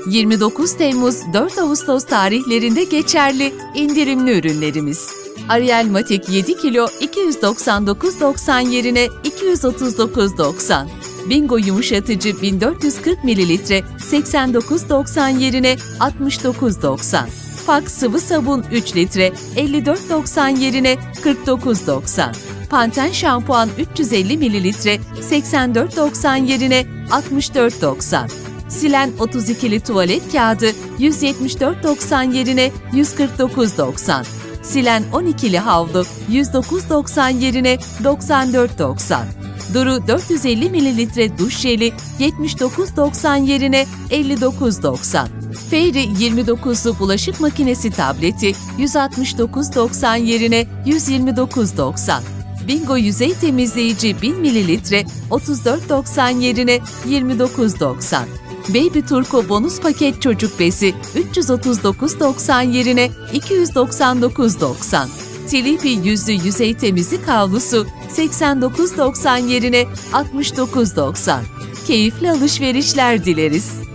29 Temmuz 4 Ağustos tarihlerinde geçerli indirimli ürünlerimiz. Ariel Matic 7 kilo 299,90 yerine 239,90. Bingo yumuşatıcı 1440 ml 89,90 yerine 69,90. Fak sıvı sabun 3 litre 54,90 yerine 49,90. Panten şampuan 350 ml 84,90 yerine 64,90. Silen 32'li tuvalet kağıdı 174,90 yerine 149,90. Silen 12'li havlu 109,90 yerine 94,90. Duru 450 ml duş jeli 79,90 yerine 59,90. Fairy 29'lu bulaşık makinesi tableti 169,90 yerine 129,90. Bingo yüzey temizleyici 1000 ml 34,90 yerine 29,90. Baby Turco bonus paket çocuk bezi 339,90 yerine 299,90. Sleepy yüzlü yüzey temizlik havlusu 89,90 yerine 69,90. Keyifli alışverişler dileriz.